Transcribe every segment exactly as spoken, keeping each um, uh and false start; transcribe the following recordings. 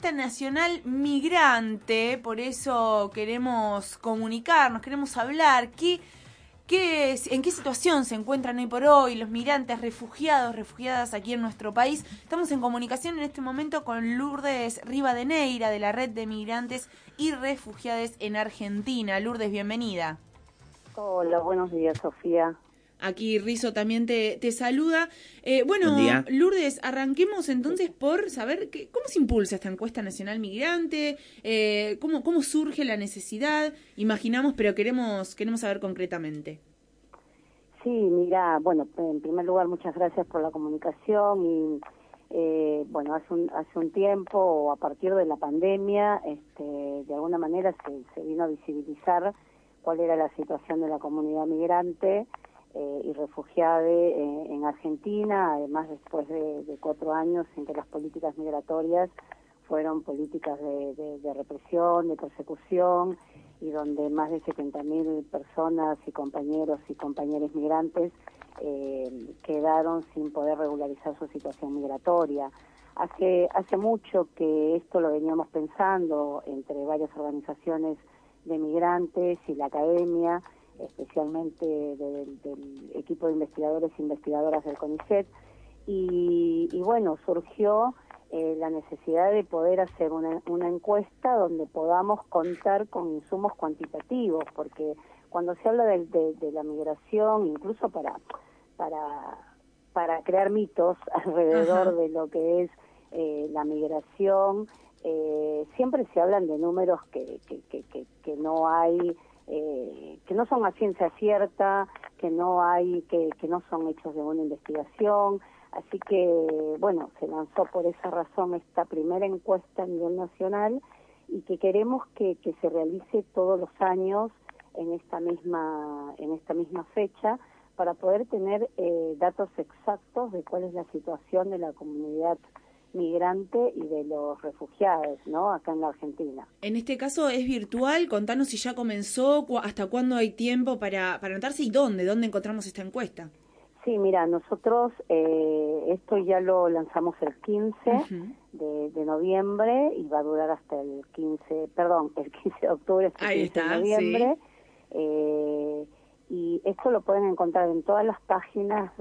encuesta nacional migrante, por eso queremos comunicarnos, queremos hablar. ¿Qué, qué, ¿En qué situación se encuentran hoy por hoy los migrantes, refugiados, refugiadas aquí en nuestro país? Estamos en comunicación en este momento con Lourdes Rivadeneira, de la Red de Migrantes y Refugiados en Argentina. Lourdes, bienvenida. Hola, buenos días, Sofía. Aquí Rizo también te, te saluda. Eh, bueno, Lourdes, arranquemos entonces por saber que, cómo se impulsa esta encuesta nacional migrante, eh, cómo, cómo surge la necesidad, imaginamos, pero queremos, queremos saber concretamente. Sí, mira, bueno, en primer lugar, muchas gracias por la comunicación y, eh, bueno, hace un, hace un tiempo, a partir de la pandemia, este, de alguna manera se, se vino a visibilizar cuál era la situación de la comunidad migrante Eh, y refugiada eh, en Argentina, además después de, de cuatro años en que las políticas migratorias fueron políticas de, de, de represión, de persecución, y donde más de setenta mil personas y compañeros y compañeras migrantes eh, quedaron sin poder regularizar su situación migratoria. Hace, hace mucho que esto lo veníamos pensando entre varias organizaciones de migrantes y la academia, especialmente del, del equipo de investigadores e investigadoras del CONICET, y, y bueno, surgió eh, la necesidad de poder hacer una, una encuesta donde podamos contar con insumos cuantitativos, porque cuando se habla de, de, de la migración, incluso para, para, para crear mitos alrededor Ajá. de lo que es eh, la migración, eh, siempre se hablan de números que, que, que, que, que no hay... Eh, que no son a ciencia cierta, que no hay, que, que no son hechos de una investigación, así que bueno, se lanzó por esa razón esta primera encuesta a nivel nacional y que queremos que, que se realice todos los años en esta misma, en esta misma fecha, para poder tener eh, datos exactos de cuál es la situación de la comunidad migrante y de los refugiados, ¿no?, acá en la Argentina. En este caso es virtual, contanos si ya comenzó, cu hasta cuándo hay tiempo para, para anotarse y dónde, dónde encontramos esta encuesta. Sí, mira, nosotros eh, esto ya lo lanzamos el quince uh-huh. de, de noviembre y va a durar hasta el quince, perdón, el quince de octubre hasta el Ahí quince está, de noviembre. Sí. Eh, y esto lo pueden encontrar en todas las páginas de,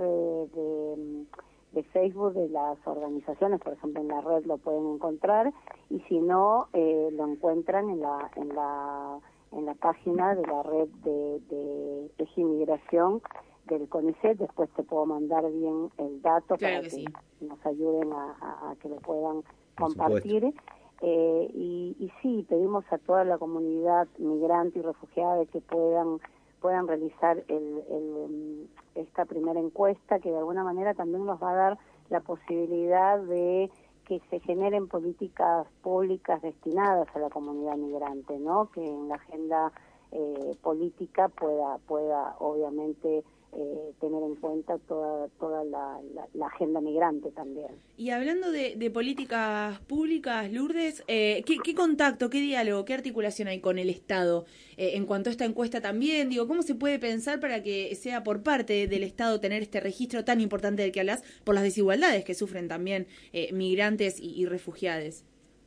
de de Facebook de las organizaciones, por ejemplo en la red lo pueden encontrar, y si no eh, lo encuentran en la en la en la página de la red de, de Eje Inmigración del CONICET. Después te puedo mandar bien el dato claro para que, que sí. nos ayuden a, a, a que lo puedan compartir. Eh, y, y sí, pedimos a toda la comunidad migrante y refugiada que puedan puedan realizar el, el, esta primera encuesta, que de alguna manera también nos va a dar la posibilidad de que se generen políticas públicas destinadas a la comunidad migrante, ¿no? Que en la agenda eh, política pueda, pueda obviamente eh, tener en cuenta toda, toda la, la, la agenda migrante también. Y hablando de, de políticas públicas, Lourdes, eh, ¿qué, ¿qué contacto, qué diálogo, qué articulación hay con el Estado eh, en cuanto a esta encuesta también? Digo, ¿cómo se puede pensar para que sea por parte del Estado tener este registro tan importante del que hablas por las desigualdades que sufren también eh, migrantes y, y refugiados?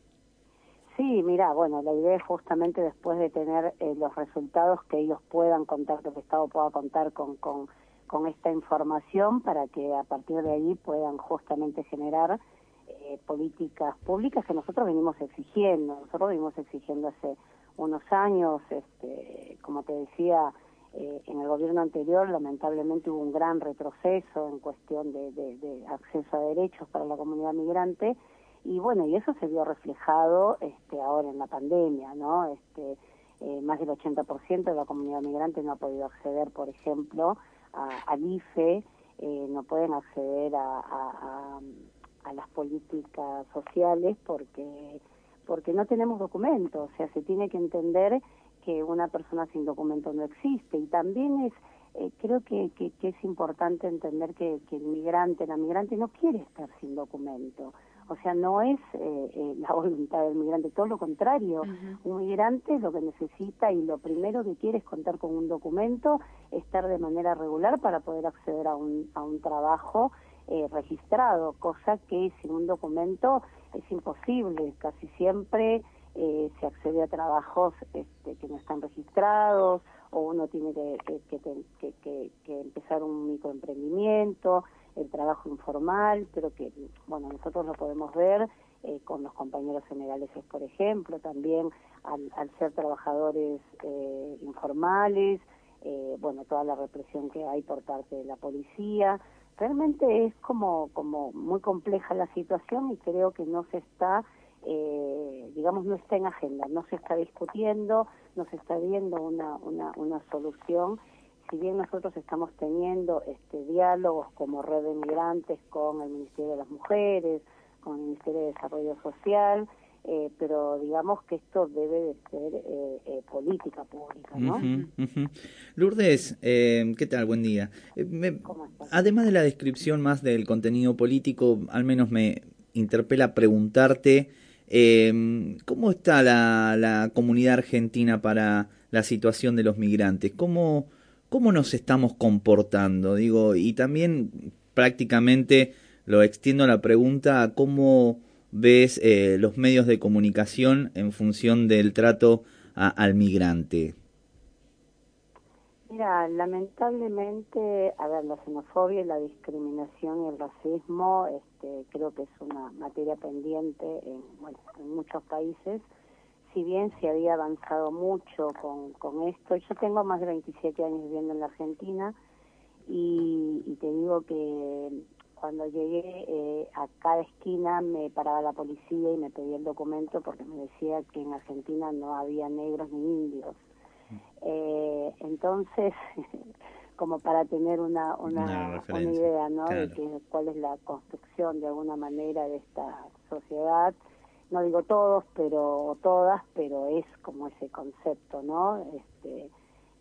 Sí, mira, bueno, la idea es justamente después de tener eh, los resultados que ellos puedan contar, que el Estado pueda contar con, con, con esta información, para que a partir de ahí puedan justamente generar eh, políticas públicas que nosotros venimos exigiendo. Nosotros venimos exigiendo hace unos años, este, como te decía, eh, en el gobierno anterior lamentablemente hubo un gran retroceso en cuestión de, de, de acceso a derechos para la comunidad migrante. Y bueno, y eso se vio reflejado este, ahora en la pandemia, ¿no? Este, eh, más del ochenta por ciento de la comunidad migrante no ha podido acceder, por ejemplo, a, al I F E, eh, no pueden acceder a, a, a, a las políticas sociales porque, porque no tenemos documentos. O sea, se tiene que entender que una persona sin documento no existe. Y también es, eh, creo que, que, que es importante entender que, que el migrante, la migrante no quiere estar sin documento. O sea, no es eh, eh, la voluntad del migrante, todo lo contrario. Uh-huh. Un migrante lo que necesita y lo primero que quiere es contar con un documento, estar de manera regular para poder acceder a un, a un trabajo eh, registrado, cosa que sin un documento es imposible, casi siempre eh, se accede a trabajos este, que no están registrados, o uno tiene que, que, que, que, que empezar un microemprendimiento, el trabajo informal, pero que, bueno, nosotros lo podemos ver eh, con los compañeros senegaleses, por ejemplo, también al, al ser trabajadores eh, informales, eh, bueno, toda la represión que hay por parte de la policía. Realmente es como, como muy compleja la situación y creo que no se está, eh, digamos, no está en agenda, no se está discutiendo, no se está viendo una, una, una solución. Si bien nosotros estamos teniendo este diálogos como Red de Migrantes con el Ministerio de las Mujeres, con el Ministerio de Desarrollo Social, eh, pero digamos que esto debe de ser eh, eh, política pública, ¿no? Uh-huh, uh-huh. Lourdes, eh, ¿qué tal? Buen día. Eh, me, ¿Cómo estás? además de la descripción más del contenido político, al menos me interpela preguntarte eh, ¿cómo está la, la comunidad argentina para la situación de los migrantes? ¿Cómo, cómo nos estamos comportando? Digo, y también prácticamente lo extiendo la pregunta a cómo ves eh, los medios de comunicación en función del trato a, al migrante. Mira, lamentablemente, a ver, la xenofobia y la discriminación y el racismo, este, creo que es una materia pendiente en, bueno, en muchos países. Si bien se había avanzado mucho con, con esto, yo tengo más de veintisiete años viviendo en la Argentina y, y te digo que cuando llegué eh, a cada esquina me paraba la policía y me pedía el documento porque me decía que en Argentina no había negros ni indios. Eh, entonces, como para tener una una, una idea, ¿no? Claro. De que cuál es la construcción de alguna manera de esta sociedad, no digo todos, pero todas, pero es como ese concepto, ¿no? Este,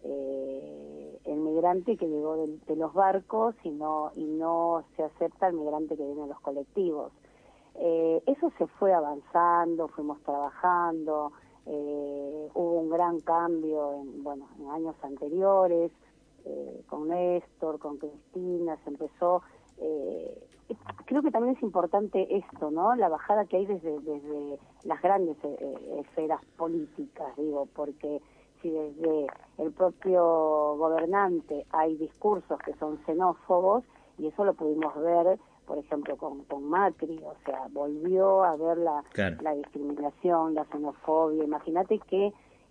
eh, el migrante que llegó de, de los barcos y no y no se acepta el migrante que viene de los colectivos. Eh, eso se fue avanzando, fuimos trabajando. Eh, hubo un gran cambio en, bueno, en años anteriores, eh, con Néstor, con Cristina, se empezó, eh, creo que también es importante esto, ¿no? La bajada que hay desde, desde las grandes eh, esferas políticas, digo, porque si desde el propio gobernante hay discursos que son xenófobos, y eso lo pudimos ver, por ejemplo, con, con Macri, o sea, volvió a ver la, claro. la discriminación, la xenofobia. Imagínate que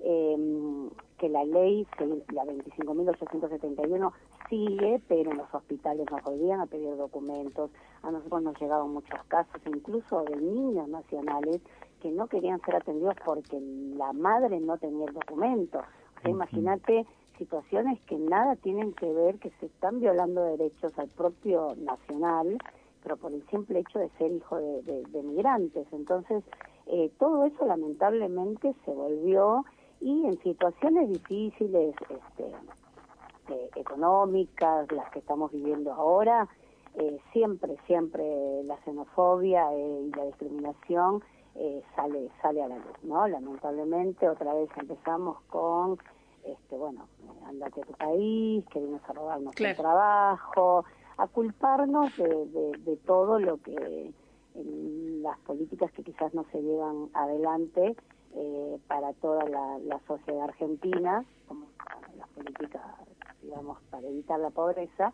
eh, que la ley, la veinticinco mil ochocientos setenta y uno, sigue, pero en los hospitales nos volvían a pedir documentos. A nosotros nos llegaban muchos casos, incluso de niños nacionales que no querían ser atendidos porque la madre no tenía el documento. O sea, imagínate situaciones que nada tienen que ver, que se están violando derechos al propio nacional, pero por el simple hecho de ser hijo de, de, de migrantes. Entonces, eh, todo eso lamentablemente se volvió, y en situaciones difíciles, este, eh, económicas, las que estamos viviendo ahora, eh, siempre, siempre la xenofobia eh, y la discriminación eh, sale, sale a la luz, ¿no? Lamentablemente, otra vez empezamos con, este, bueno, andate a tu país, que vienes a robarnos claro. el trabajo, a culparnos de, de, de todo lo que, en las políticas que quizás no se llevan adelante eh, para toda la, la sociedad argentina, como las políticas, digamos, para evitar la pobreza,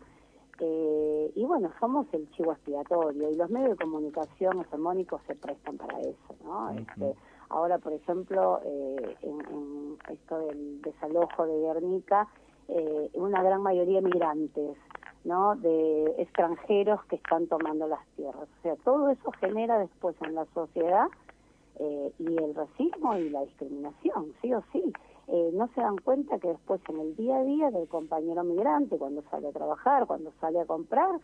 eh, y bueno, somos el chivo expiatorio, y los medios de comunicación hegemónicos se prestan para eso, ¿no? Uh-huh. Este, ahora, por ejemplo, eh, en, en esto del desalojo de Guernica, eh, una gran mayoría migrantes, ¿no? De extranjeros que están tomando las tierras. O sea, todo eso genera después en la sociedad eh, y el racismo y la discriminación, sí o sí. Eh, no se dan cuenta que después en el día a día del compañero migrante, cuando sale a trabajar, cuando sale a comprar,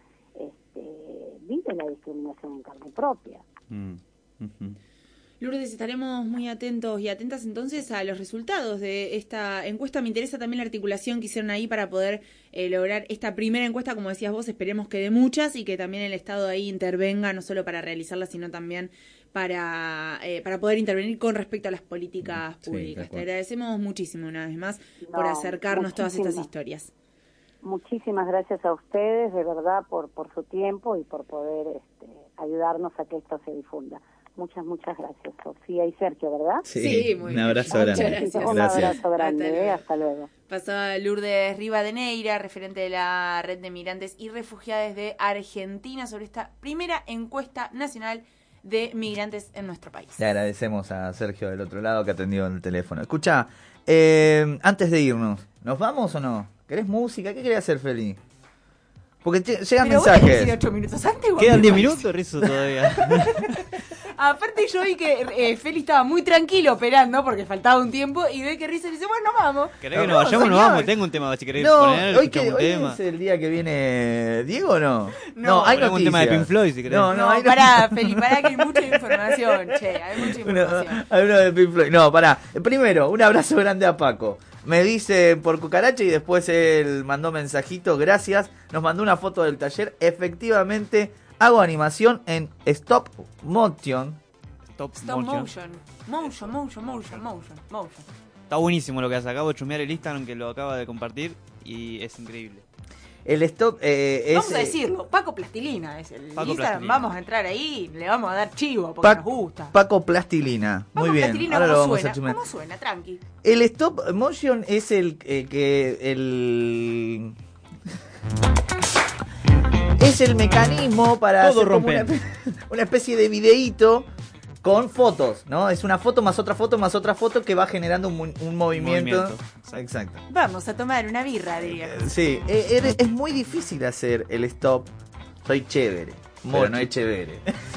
este, vive la discriminación en carne propia. Mm. Uh-huh. Lourdes, estaremos muy atentos y atentas entonces a los resultados de esta encuesta. Me interesa también la articulación que hicieron ahí para poder eh, lograr esta primera encuesta, como decías vos, esperemos que de muchas, y que también el Estado ahí intervenga, no solo para realizarla, sino también para eh, para poder intervenir con respecto a las políticas sí, públicas. Te agradecemos muchísimo una vez más no, por acercarnos todas estas historias. Muchísimas gracias a ustedes, de verdad, por, por su tiempo y por poder este, ayudarnos a que esto se difunda. Muchas, muchas gracias, Sofía y Sergio, ¿verdad? Sí, Sí, muy un bien. abrazo Muchas grande. gracias. Un Gracias. abrazo grande, Hasta ¿eh? luego. Hasta luego. Pasaba Lourdes Rivadeneira, referente de la Red de Migrantes y Refugiados de Argentina, sobre esta primera encuesta nacional de migrantes en nuestro país. Le agradecemos a Sergio del otro lado que atendió el teléfono. Escucha, eh, antes de irnos, ¿nos vamos o no? ¿Querés música? ¿Qué querés hacer, Feli? Porque te- llegan Pero vos tenés mensajes. que ir ocho minutos antes. vos Quedan me diez parece. minutos, Rizo, todavía. Aparte yo vi que eh, Feli estaba muy tranquilo operando porque faltaba un tiempo y ve que Rizzo dice, bueno, vamos. ¿Querés que No, nos vayamos? Nos señor. vamos. Tengo un tema, si querés No, poner, hoy, escuchamos que, un hoy tema. es el día que viene Diego, ¿o no? No, hay ponemos un tema de noticias. Pink Floyd, si querés. No, no, No, hay pará, Feli, pará que hay mucha información, che, hay mucha Uno, información. hay uno de Pink Floyd. No, pará. Primero, un abrazo grande a Paco. Me dice por cucaracha y después él mandó mensajito. Gracias. Nos mandó una foto del taller. Efectivamente, hago animación en stop motion. Stop, Stop motion. motion. Motion, motion, motion, motion, motion. Está buenísimo lo que hace. Acabo de chumear el Instagram que lo acaba de compartir y es increíble. El stop eh, es. Vamos a decirlo, Paco Plastilina es el Paco Instagram, Plastilina. vamos a entrar ahí, le vamos a dar chivo porque Pa- nos gusta. Paco Plastilina. Paco Muy bien. Plastilina, Ahora lo ¿cómo vamos suena? a chumear. ¿Cómo suena? Tranqui. El stop motion es el eh, que el es el mecanismo para Todo hacer como una, rompe. una especie de videíto con fotos, ¿no? Es una foto más otra foto más otra foto que va generando un, mu- un movimiento. movimiento, Exacto. Vamos a tomar una birra, diría. Sí, eh, eh, es muy difícil hacer el stop. Soy chévere, pero Mochi. no es chévere.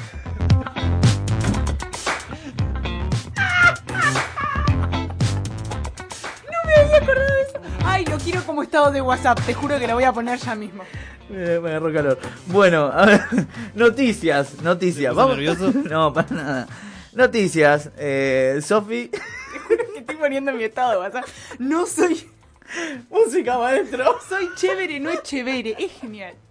Me había acordado de eso. Ay, lo quiero como estado de WhatsApp, te juro que lo voy a poner ya mismo. Eh, Me agarró calor. Bueno, a ver, noticias, noticias. ¿Te puso Vamos. nervioso? No, para nada. Noticias. Eh, Sofi, Te juro que estoy poniendo en mi estado de WhatsApp. No soy, música maestro. soy chévere, no es chévere, es genial.